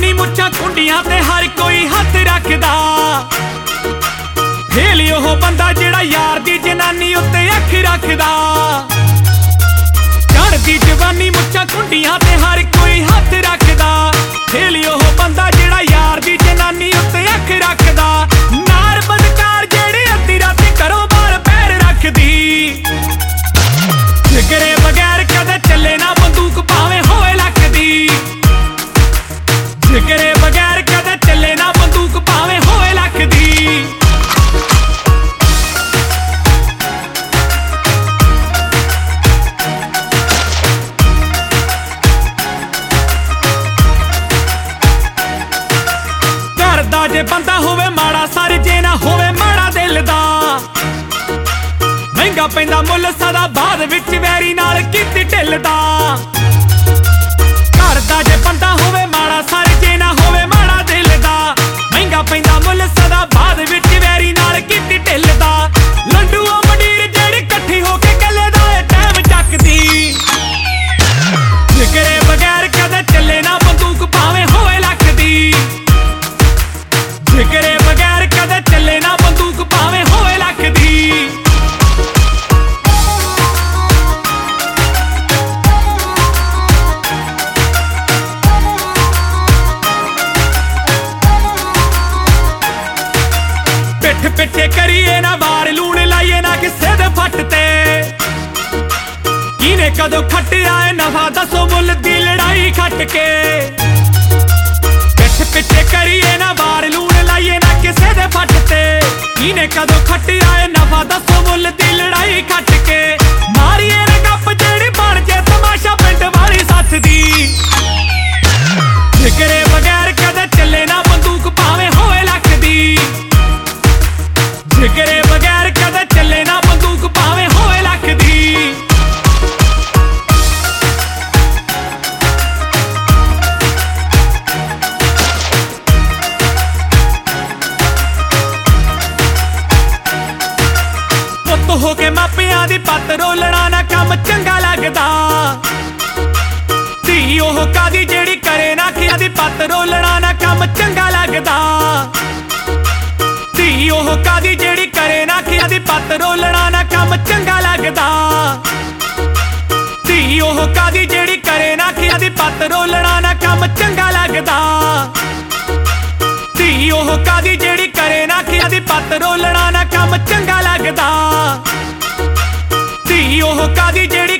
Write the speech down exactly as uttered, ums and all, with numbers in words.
जवानी मुच्छां कुंडियां ते हर कोई हथ रखदा। फेल ओह बंदा जेड़ा यार दी जनानी उत्ते अख रखदा। चढ़दी जवानी मुच्छां कुंडियां ते हर कोई हथ रखदा। फेल ओह बंदा जेड़ा यार दी जनानी उत्ते अख रखदा। नार बदकार जेड़ी अद्धी राती घरों बाहर पैर रखदी। जिगरे बगैर कदे चले ना बंदूक भावें होए लख दी। जिगरे बगैर कदे चले ना बंदूक भावें होए लख दी। घर दा जे बंदा होवे माड़ा सर जे ना होवे माड़ा दिल दा। महंगा पैंदा मुल सदा बाद विच वैरी नाल कीती ढिल दा। घर दा जे बंदा होवे माड़ा सर जे ना होवे माड़ा दिल दा। महंगा पैंदा मुल सदा बाद विच वैरी नाल कीती ढिल दा। लंडू ओ मंडीर जेड़ी कट्ठी होके गले दा ए टाइम चकदी। जिगरे बगैर कदे चले ना बंदूक भावें होए लख दी। जिगरे बगैर कदे चले ना बंदूक भावें होए लख दी। पिठ पिछे करिए ना वार लूण लाइए ना किसे दे फट ते। किने कदों खट्टिया है नफा दसो मुल दी लड़ाई खट के। पिठ पिछे करिए ना वार लूण लाइए ना किसे दे फट ते। किने कदों खट्टिया है नफा दसो मुल दी लड़ाई खट के। मारिए ना गप जेड़ी बन जे तमाशा पिंड वाली सथ दी। जिगरे बगैर कदे चले ना बंदूक भावें होए लख दी। जिगरे बगैर कदे चले ना बंदूक भावें होए लख दी। पुत हो के मापियां दी पत रोलना ना कम चंगा लगदा। धी ओह कादी जेड़ी करे ना खिया दी पत रोलना ना कम चंगा लगदा। धी ओह कादी जेड़ी करे ना खिया दी पत रोलना ना कम चंगा लगदा। धी ओह कादी जेड़ी करे ना खिया दी पत रोलना ना कम चंगा लगदा। धी ओह कादी जेड़ी करे ना खिया दी पत रोलना ना कम चंगा लगदा। धी ओह कादी जेड़ी